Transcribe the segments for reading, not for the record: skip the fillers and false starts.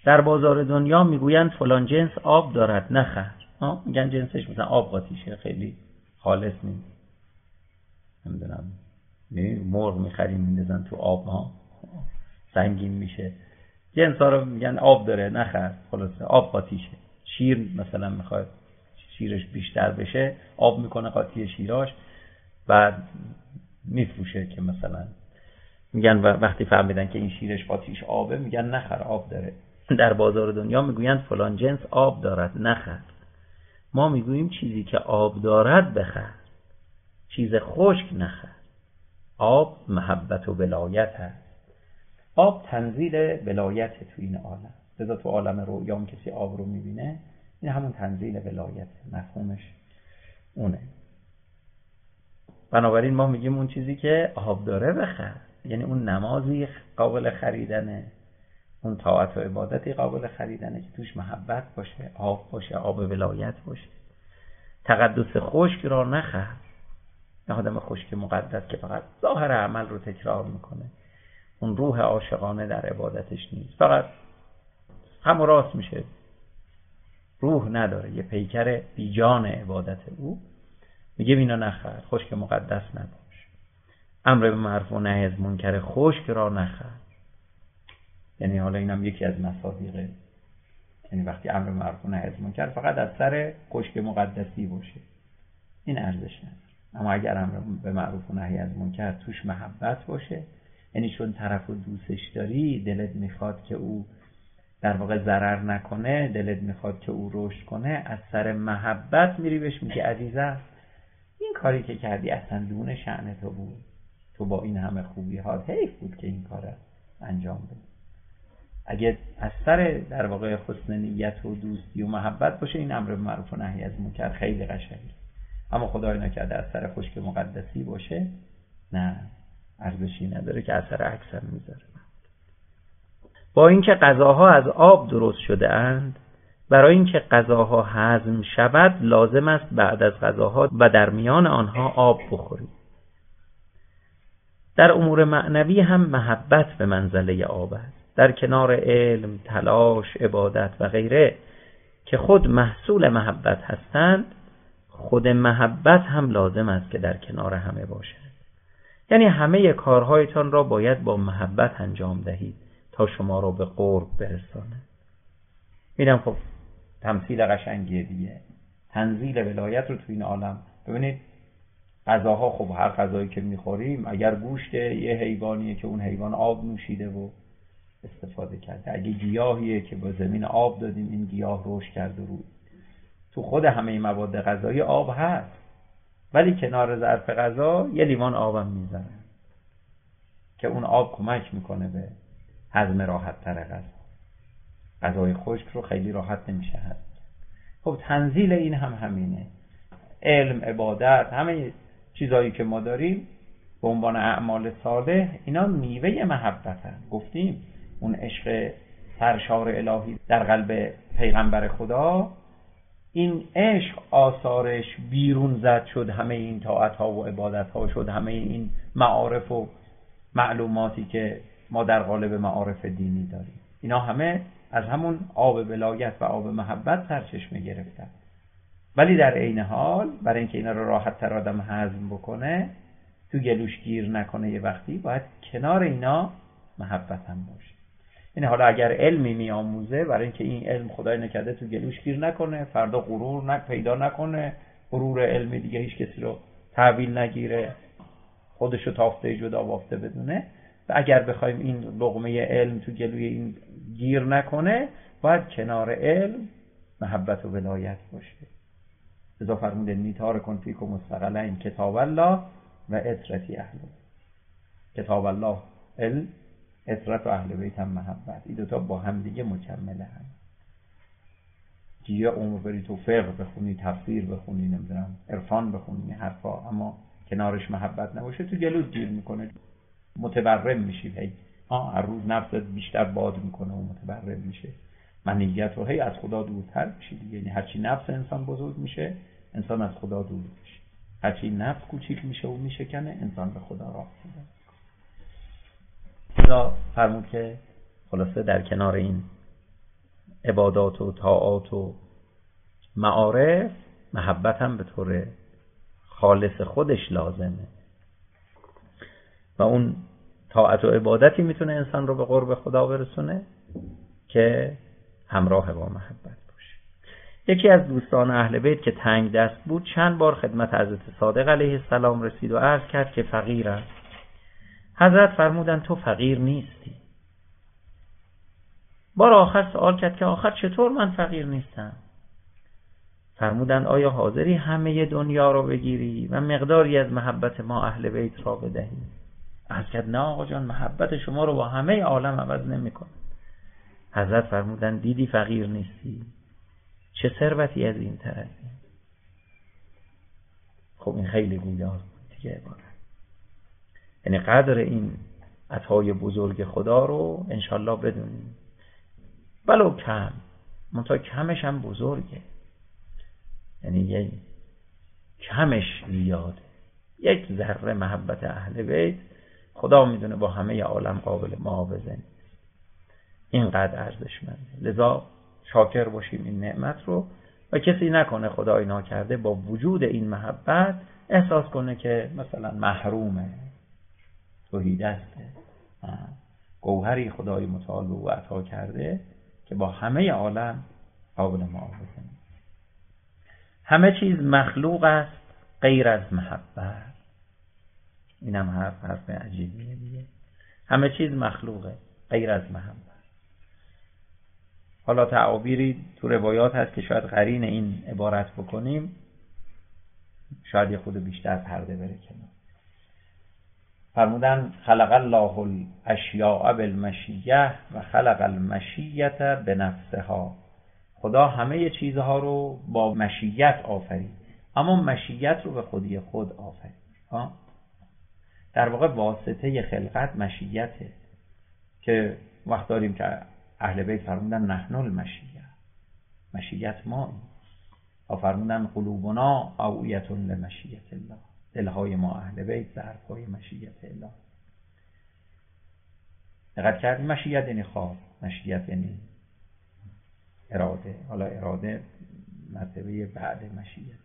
در بازار دنیا میگویند فلان جنس آب دارد نخر. میگن جنسش مثلا آب قاطیشه، خیلی خالص نیست. نمیدونم مرغ میخریم میندازن تو آب ها سنگین میشه. جنس ها رو میگن آب داره نخر، خلاصه آب قاطیشه. شیر مثلا میخواد شیرش بیشتر بشه، آب میکنه قاطی شیراش، بعد میفروشه که مثلا میگن وقتی فهمیدن که این شیرش قاطیش آبه میگن نخر، آب داره. در بازار دنیا میگویند فلان جنس آب دارد نخر. ما میگوییم چیزی که آب دارد بخر، چیز خشک نخر. آب محبت و ولایت هست. آب تنزیل ولایت تو این عالم. لذا تو عالم رویا هم کسی آب رو میبینه، این همون تنزیل ولایت، مفهومش اونه. بنابراین ما میگیم اون چیزی که آب داره بخر، یعنی اون نمازی قابل خریدنه، اون طاعت و عبادتی قابل خریدنه که توش محبت باشه، آب باشه، آب ولایت باشه. تقدس خشک را نخر. نه آدم خشک مقدس که فقط ظاهر عمل رو تکرار میکنه، اون روح عاشقانه در عبادتش نیست، فقط هم و راست میشه، روح نداره، یه پیکر بیجان عبادت او. میگه اینا نخر، خشک مقدس نباش. امر به معروف و نهی از منکر خشک را نخر. یعنی حالا اینم یکی از مصادیقه، یعنی وقتی امر به معروف و نهی از منکر فقط از سر خشک مقدسی باشه، این ارزش نداره. اما اگر امر به معروف و نهی از منکر توش محبت باشه، یعنی چون طرفو دوستش داری، دلت میخواد که او در واقع ضرر نکنه، دلت میخواد که او رشد کنه، از سر محبت میری بهش میگی عزیزم این کاری که کردی اصلا دون شأن تو بود، تو با این همه خوبی ها حیف بود که این کار انجام بدی. اگه از سر در واقع حسن نیت و دوستی و محبت باشه، این امر به معروف و نهی از منکر خیلی قشنگه. اما خدای نکرده از سر خشک مقدسی باشه، نه، ارزشی نداره، که اثر اکثر میذاره. با اینکه غذاها از آب درست شده اند، برای اینکه غذاها هضم شود لازم است بعد از غذاها و در میان آنها آب بخورید. در امور معنوی هم محبت به منزله آب است. در کنار علم، تلاش، عبادت و غیره که خود محصول محبت هستند، خود محبت هم لازم است که در کنار همه باشد. یعنی همه کارهایتان را باید با محبت انجام دهید تا شما را به قرب برسانه. میدم خب تمثیل قشنگیه دیگه، تنزیل ولایت رو تو این عالم. ببینید غذاها، خب هر غذایی که میخوریم، اگر گوشت یه حیوانیه که اون حیوان آب نوشیده و استفاده کرده، اگه گیاهیه که با زمین آب دادیم این گیاه رشد کرده، رو تو خود همه مواد غذایی آب هست، ولی کنار ظرف غذا یه لیوان آبم میزنه که اون آب کمک میکنه به هضم راحت تر غذا. غذای خشک رو خیلی راحت نمیشه هضم. خب تنزیل این هم همینه. علم، عبادت، همه چیزایی که ما داریم به عنوان اعمال صالح، اینا میوه محبت هست. گفتیم اون عشق سرشار الهی در قلب پیغمبر خدا، این عشق آثارش بیرون زد شد، همه این طاعت ها و عبادت ها شد، همه این معارف و معلوماتی که ما در قالب معارف دینی داریم، اینا همه از همون آب ولایت و آب محبت سرچشمه گرفتن. ولی در عین حال برای اینکه اینا رو راحت تر آدم هضم بکنه، تو گلوش گیر نکنه، یه وقتی باید کنار اینا محبت هم باشه. یعنی حالا اگر علمی میآموزه، برای اینکه این علم خدای نکرده تو گلوش گیر نکنه، فردا غرور پیدا نکنه، غرور علمی دیگه هیچ کسی رو تحویل نگیره، خودشو تافته جدا بافته بدونه، و اگر بخوایم این لقمه علم تو گلوی این گیر نکنه، باید کنار علم محبت و ولایت باشه. لذا فرموده نیتار کن فیکم مستقلین کتاب الله و اطرتی اهل. کتاب الله علم، اطرت و اهل بیت هم محبت. این دوتا با هم دیگه مکمله هم. یه عمر بری تو فقه بخونی، تفسیر بخونی، نمیدونم عرفان بخونی، حرفا، اما کنارش محبت نباشه تو گلوت گیر میکنه، متبرم میشی. هی هر روز نفست بیشتر باد میکنه و متبرم میشه، منیت رو هی از خدا دورتر میشی دیگه. یعنی هرچی نفس انسان بزرگ میشه، انسان از خدا دور میشه. هرچی نفس کوچیک میشه و میشکنه، انسان به خدا راه پیدا میکنه. فرمود که خلاصه در کنار این عبادات و طاعات و معارف، محبت هم به طور خالص خودش لازمه و اون طاعت و عبادتی میتونه انسان رو به قرب خدا برسونه که همراه با محبت باشه. یکی از دوستان اهل بیت که تنگ دست بود چند بار خدمت حضرت صادق علیه السلام رسید و عرض کرد که فقیرم. حضرت فرمودن تو فقیر نیستی. بار آخر سوال کرد که آخر چطور من فقیر نیستم؟ فرمودن آیا حاضری همه دنیا رو بگیری و مقداری از محبت ما اهل بیت را بدهی؟ عرض کرد نه آقا جان، محبت شما رو با همه عالم عوض نمی‌کنه. حضرت فرمودن دیدی فقیر نیستی، چه ثروتی از این تر از این. خب این خیلی گویار دیگه عبارت، یعنی قدر این عطای بزرگ خدا رو انشالله بدونیم، ولو کم، منتها کمش هم بزرگه، یعنی یه کمش زیاده. یک ذره محبت اهل بیت خدا میدونه با همه عالم قابل معاوضه نیست، اینقدر ارزشمنده. لذا شاکر باشیم این نعمت رو و کسی نکنه خدای ناکرده با وجود این محبت احساس کنه که مثلا محرومه، تهیدسته. گوهری خدای متعال او عطا کرده که با همه عالم قابل معاوضه نیست. همه چیز مخلوق است غیر از محبت. اینم حرف عجیبیه دیگه. همه چیز مخلوقه غیر از محبت. حالا تعابیری تو روایات هست که شاید قرین این عبارت بکنیم شاید یه خود بیشتر پرده بره کنار. فرمودن خلق الله الاشیاء بالمشیه و خلق المشیه بنفسها. خدا همه چیزها رو با مشیت آفرید، اما مشیت رو به خودی خود آفرید. در واقع واسطه خلقت مشیته که وقت داریم که اهل بیت فرمودن نحن المشیه، مشیت ما این. و فرمودن قلوبنا اوعیة لمشیت الله، دلهای ما اهل بیت ظرفهای مشیت الله. دقت کردیم؟ مشیت یعنی خواست، مشیت یعنی اراده. حالا اراده مرتبه بعد مشیت.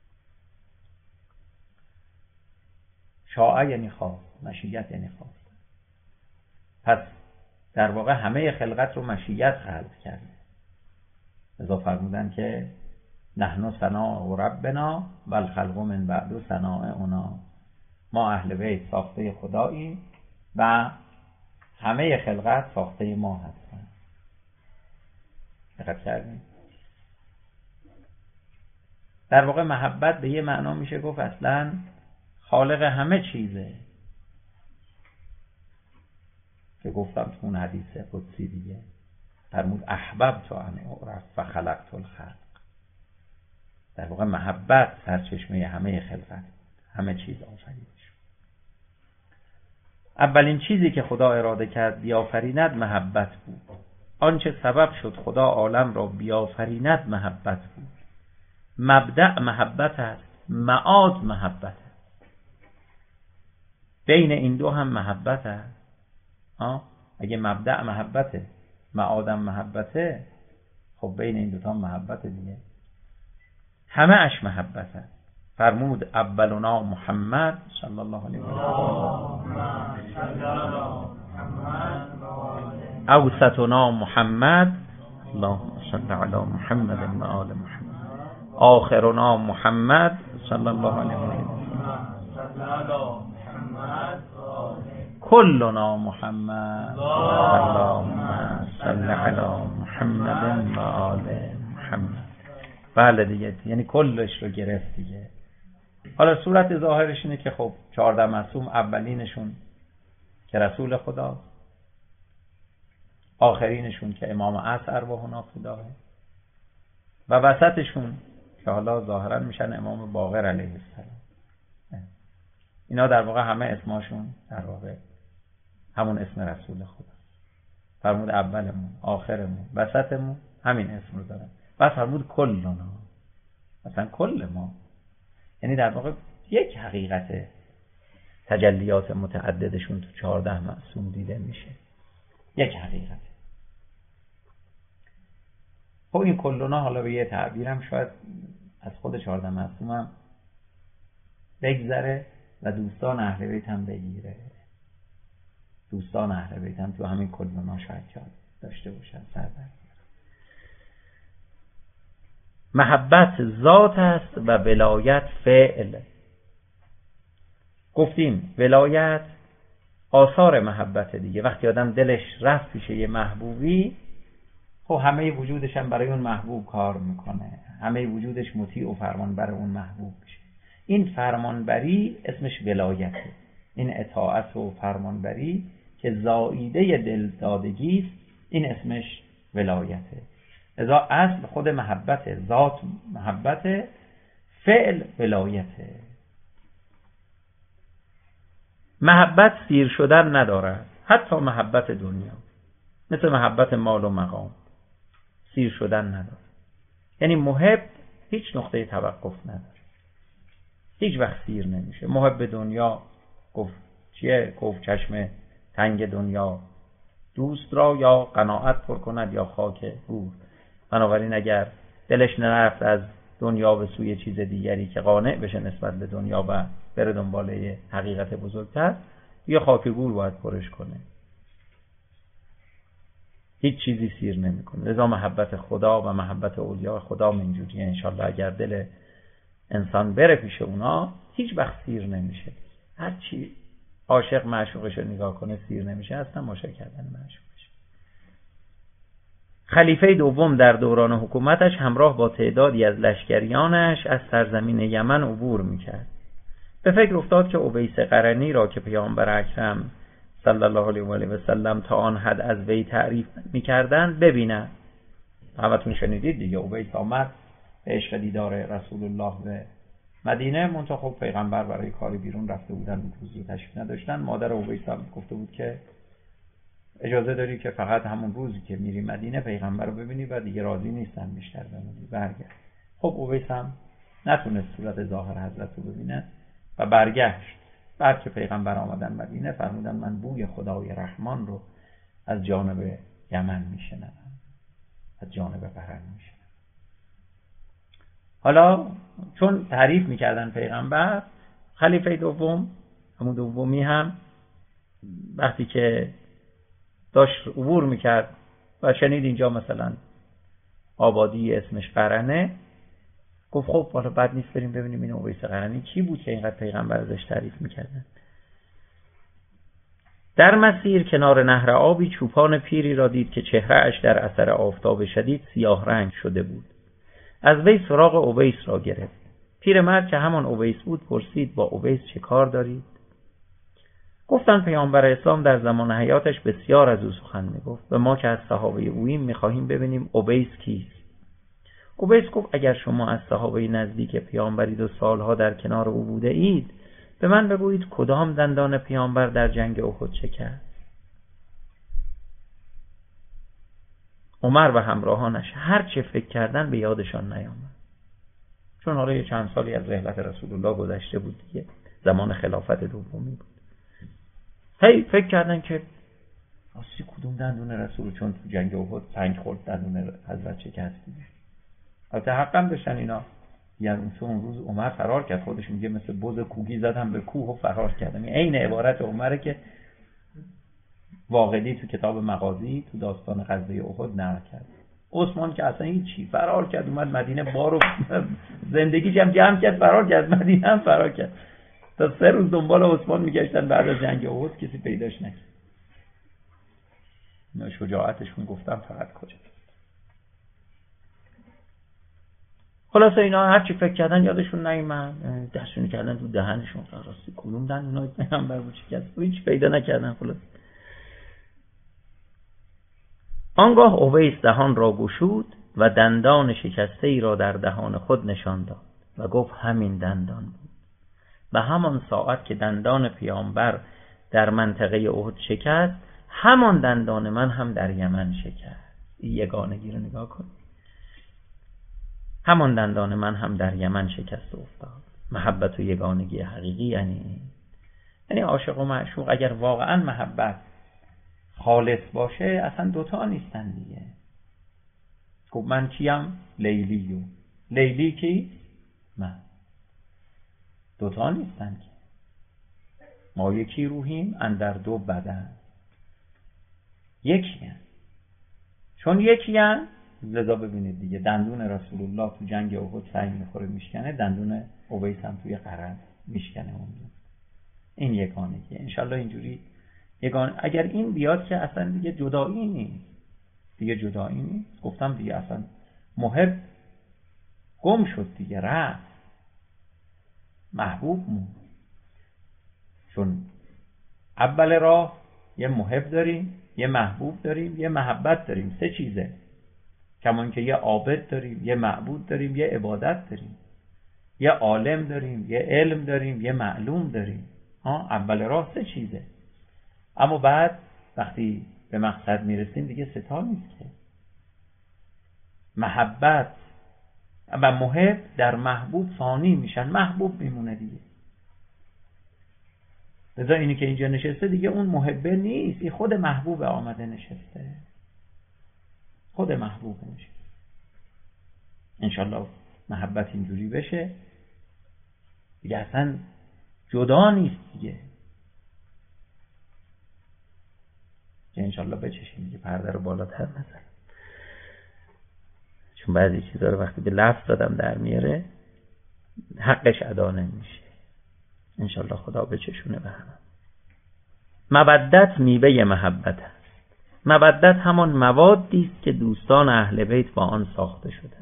شاء یعنی خواست، مشیت یعنی خواست. پس در واقع همه خلقت رو مشیت خلق کرده. لذا فرمودن که نحن صناع ربنا و الخلق من بعد صناع اونا. ما اهل بیت ساخته خدایی و همه خلقت ساخته ما هستن. دقت کردیم؟ در واقع محبت به یه معنا میشه گفت اصلا خالق همه چیزه، که گفتم تو اون حدیث قدسی دیگه فرمود احببت ان اعرف و خلقت الخلق. در واقع محبت سرچشمه همه خلقت، همه چیز آفریده شد. اولین چیزی که خدا اراده کرد بیافریند محبت بود. آنچه سبب شد خدا عالم را بیافریند محبت بود. مبدأ محبت است، معاد محبت است. بین این دو هم محبت است. اگه مبدأ محبته، معادم محبته، خب بین این دوتا محبت دیگه. همه اش محبت است. فرمود اولنا محمد صلی الله علیه و آله، اوسطنا محمد اللهم صل علی محمد و آل محمد، آخرنا محمد صلی الله علیه و آله، کلنا محمد اللهم صل علی محمد و آل محمد. بله دیگه، یعنی کلش رو گرفت دیگه. حالا صورت ظاهرش اینه که خب 14 معصوم اولینشون که رسول خدا، آخرینشون که امام عصر ارواحنا فداه، و وسطشون که حالا ظاهرا میشن امام باقر علیه السلام. اینا در واقع همه اسماشون در واقع همون اسم رسول خدا. فرمود اولمون، آخرمون، وسطمون همین اسم رو دارن. بس فرمود کلنا، مثلا کل ما، یعنی در واقع یک حقیقت تجلیات متعددشون تو 14 معصوم دیده میشه. یک حقیقت. خب این کلونا حالا به یه تعبیرم شاید از خود 14 معصومم بگذره و دوستان اهل بیت هم بگیره. دوستان اهل بیت هم تو همین کلونا شاید جا داشته باشن سر بر. محبت ذات است و ولایت فعل. گفتیم ولایت آثار محبت دیگه. وقتی آدم دلش رفت پیش یه محبوبی، خب همه وجودش هم برای اون محبوب کار میکنه، همه وجودش مطیع و فرمانبر اون محبوب میشه. این فرمانبری اسمش ولایته. این اطاعت و فرمانبری که زائیده دلدادگی است، این اسمش ولایته. لذا اصل خود محبت، ذات محبت، فعل ولایته. محبت سیر شدن ندارد، حتی محبت دنیا، مثل محبت مال و مقام، سیر شدن ندارد. یعنی محب هیچ نقطه توقف نداره، هیچ وقت سیر نمیشه. محب دنیا گفت چیه؟ گفت چشم تنگ دنیا دوست را یا قناعت پر کند یا خاک گور. بنابراین اگر دلش نرفت از دنیا به سوی چیز دیگری که قانع بشه نسبت به دنیا و بره دنباله حقیقت بزرگتر، یا خاک گور باید پرش کنه. هیچ چیزی سیر نمیکنه. لذا محبت خدا و محبت اولیاء خدا اینجوریه. انشالله اگر دل انسان بره پیش اونا هیچ وقت سیر نمیشه. هر چی عاشق معشوقش رو نگاه کنه سیر نمیشه، اصلا مشکل کردن معشوقش. خلیفه دوم در دوران حکومتش همراه با تعدادی از لشکریانش از سرزمین یمن عبور میکرد. به فکر افتاد که اویس قرنی را که پیامبر اکرم صلی الله علیه و آله و سلم تا آن حد از وی تعریف میکردند ببیند. همتون شنیدید دیگه، اویس آمد به عشق دیدار رسول الله به مدینه، منتها خب پیغمبر برای کاری بیرون رفته بودن، روزی تشریف نداشتن. مادر اویس هم گفته بود که اجازه داری که فقط همون روزی که میری مدینه پیغمبر رو ببینی و دیگه راضی نیستن بیشتر بمونی، برگرد. خب اویس هم نتونست صورت ظاهر حضرت رو ببینه و برگشت. بعد که پیغمبر آمدن مدینه فرمودن من بوی خدای رحمان رو از جانب یمن میشنم، از جانب قرن میشنم. حالا چون تعریف میکردن پیغمبر، خلیفه دوم، همون دومی هم وقتی که داشت عبور میکرد و شنید اینجا مثلا آبادی اسمش قرنه، گفت خب حالا بد نیست بریم ببینیم این اویس قرنی کی بود که اینقدر پیغمبر ازش تعریف میکردن. در مسیر کنار نهر آبی چوپان پیری را دید که چهره‌اش در اثر آفتاب شدید سیاه رنگ شده بود. از وی سراغ اویس را گرفت. پیرمرد که همان اویس بود پرسید با اویس چه کار دارید؟ گفتند پیامبر اسلام در زمان حیاتش بسیار از او سخن میگفت و ما که از صحابه اوییم میخواهیم ببینیم اویس کیست. اویس گفت اگر شما از صحابه نزدیک پیامبرید و سالها در کنار او بوده اید، به من بگویید کدام دندان پیامبر در جنگ احد شکست؟ عمر و همراهانش هر چه فکر کردن به یادشان نیامد، چون حالا یه چند سالی از رحلت رسول الله گذشته بود دیگه، زمان خلافت دومی بود. هی فکر کردن که راستی کدوم دندون رسول، چون تو جنگ احد سنگ خورد دندون حضرت شکست دیگه. البته حقم داشتن اینا، یعنی اون روز عمر فرار کرد، خودش میگه مثل بز کوگی زدم به کوه و فرار کردم. این عبارت عمره که واقعی تو کتاب مغازی تو داستان غزوه احد نقل کرد. عثمان که اصلا هیچی، فرار کرد اومد مدینه، بارو زندگیش هم جمع کرد فرار کرد، مدینه هم فرار کرد. تا 3 روز دنبال عثمان میگشتن بعد از جنگ احد کسی پیداش نکرد. اینا شجاعتشون گفتم فقط کجا. خلاصه اینا هر چی فکر کردن یادشون نیومد، دستشون کردن تو دهنشون، راستی کدوم دندونای پیامبر بود شکست، هیچ پیدا نکردن. خلاص آنگاه اویس دهان را گشود و دندان شکسته ای را در دهان خود نشان داد و گفت همین دندان بود. و همان ساعت که دندان پیامبر در منطقه احد شکست، همان دندان من هم در یمن شکست. این یگانگی رو نگاه کن. همان دندان من هم در یمن شکست افتاد. محبت و یگانگی حقیقی یعنی عاشق و معشوق اگر واقعا محبت خالص باشه اصلا دوتا نیستن دیگه. خب من کیم؟ لیلیو. لیلی کی؟ من. دوتا نیستن که. ما یکی روحیم اندر دو بدن. یکی هست. چون یکی هست لذا ببینید دیگه دندون رسول الله تو جنگ احد سنگ میخوره میشکنه، دندون اویس هم توی قرن میشکنه اون. این یگانگی. انشالله اینجوری یگانه. اگر این بیاد که اصلا دیگه جدایی نیست، دیگه جدایی نیست. گفتم دیگه اصلا محب گم شد دیگه، رفت، محبوب موند. چون اول راه یه محب داریم، یه محبوب داریم، یه محبت داریم. سه چیزه. کمان که یه عابد داریم، یه معبود داریم، یه عبادت داریم، یه عالم داریم، یه علم داریم، یه معلوم داریم. اول راه سه چیزه. اما بعد وقتی به مقصد میرسیم دیگه ستا نیست که. محبت و محب در محبوب فانی میشن، محبوب میمونه دیگه. لذا اینی که اینجا نشسته دیگه اون محبه نیست، این خود محبوب آمده نشسته، خود محبوب نشسته. انشالله محبت اینجوری بشه دیگه، اصلا جدا نیست دیگه. که انشالله بچشیم دیگه، پرده رو بالاتر نزن. چون بعضی چیزا رو وقتی به لفظ دادم در میاره حقش ادا نمیشه. انشالله خدا بچشونه به همه. مودت میوه محبت است. مودت همان موادی است که دوستان اهل بیت با آن ساخته شدند.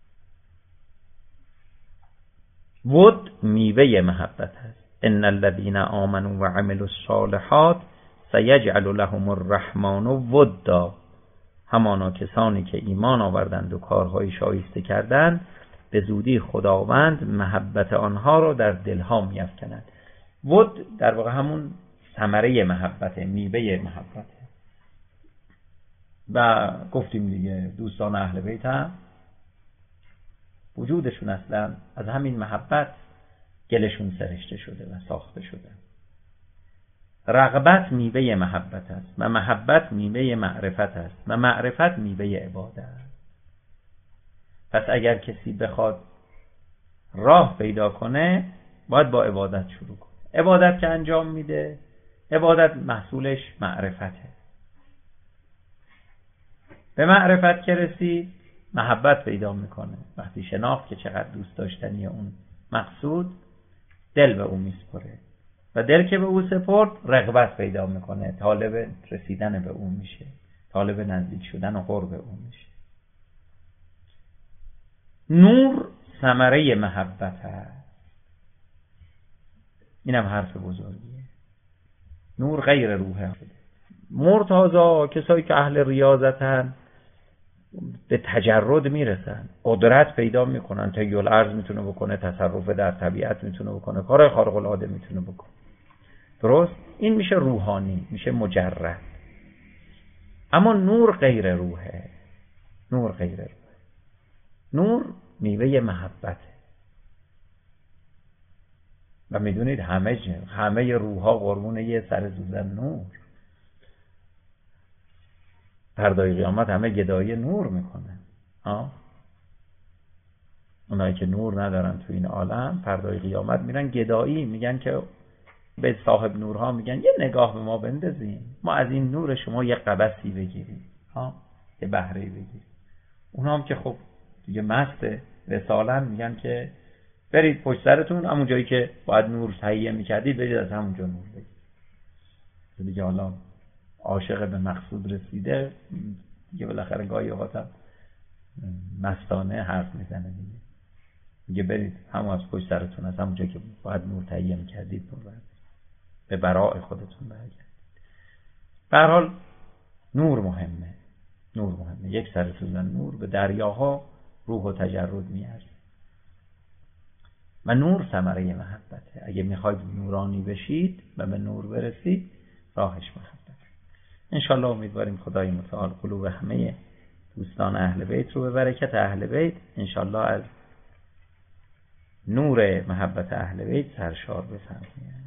ود میوه محبت است. ان الذين آمنوا وعملوا الصالحات سيجعل لهم الرحمن ودا. همانا کسانی که ایمان آوردند و کارهای شایسته کردند به زودی خداوند محبت آنها را در دلها می‌افکند. ود در واقع همون ثمره محبت، میوه محبت. و گفتیم دیگه دوستان اهل بیت هم وجودشون اصلا از همین محبت گلشون سرشته شده و ساخته شده. رغبت میوه محبت است و محبت میوه معرفت است و معرفت میوه عبادت است. پس اگر کسی بخواد راه پیدا کنه باید با عبادت شروع کنه. عبادت که انجام میده، عبادت محصولش معرفته. به معرفت که رسید محبت پیدا میکنه. وقتی شناخت که چقدر دوست داشتنی اون مقصود، دل به اون میسپره و دل که به اون سپرد رغبت پیدا میکنه، طالب رسیدن به اون میشه، طالب نزدیک شدن و قرب اون میشه. نور ثمره محبت است. اینم حرف بزرگیه. نور غیر روحه. مرتضی کسایی که اهل ریاضتن به تجرد میرسن، قدرت پیدا میکنن، تحیل الارض میتونه بکنه، تصرف در طبیعت میتونه بکنه، کار خارق العاده میتونه بکنه. درست؟ این میشه روحانی، میشه مجرد. اما نور غیر روحه. نور غیر روحه. نور میوه محبته. و میدونید همه روحها قربون یه سر سوزن نور. پردای قیامت همه گدایی نور میکنن. اونایی که نور ندارن تو این عالم پردای قیامت میرن گدایی، میگن که به صاحب نورها میگن یه نگاه به ما بندازیم، ما از این نور شما یه قبسی بگیریم، یه بهره بگیریم. اونا هم که خب دیگه مست رسالن، میگن که برید پشت سرتون همون جایی که باید نور تهیه میکردید برید از همونجا نور بگیرید. دیگه حالا عاشق به مقصود رسیده دیگه بالاخره گاهی اوقات مستانه حرف میزنه دیگه. میگه برید همون از پشت سرتون از همون جایی که باید نور تهیه میکردید نور برید، به براء خودتون برگردید. به هر حال نور مهمه. نور مهمه. یک سر سوزن نور به دریاها روح و تجرد میارزه. و نور ثمره محبته. اگه میخواید نورانی بشید و به نور برسید راهش محبت. انشالله امیدواریم خدای متعال قلوب همه دوستان اهل بیت رو به برکت اهل بیت انشالله از نور محبت اهل بیت سرشار بفرماید.